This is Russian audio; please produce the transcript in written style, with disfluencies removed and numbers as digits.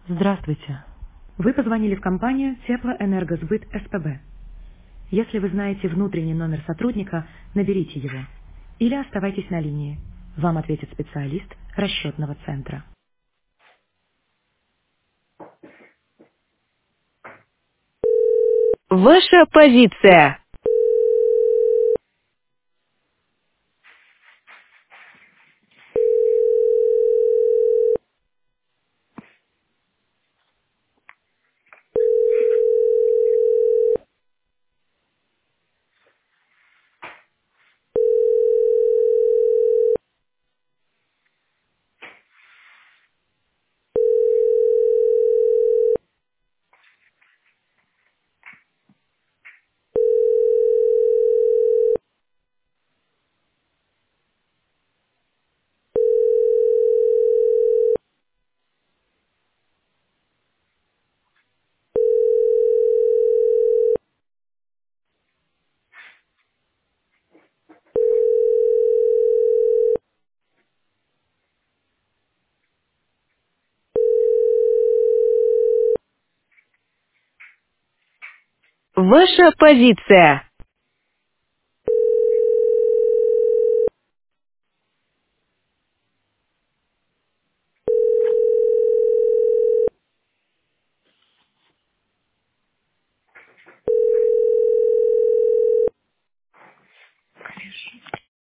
Здравствуйте. Вы позвонили в компанию Теплоэнергосбыт СПБ. Если вы знаете внутренний номер сотрудника, наберите его. Или оставайтесь на линии. Вам ответит специалист расчетного центра. Ваша позиция. Ваша позиция.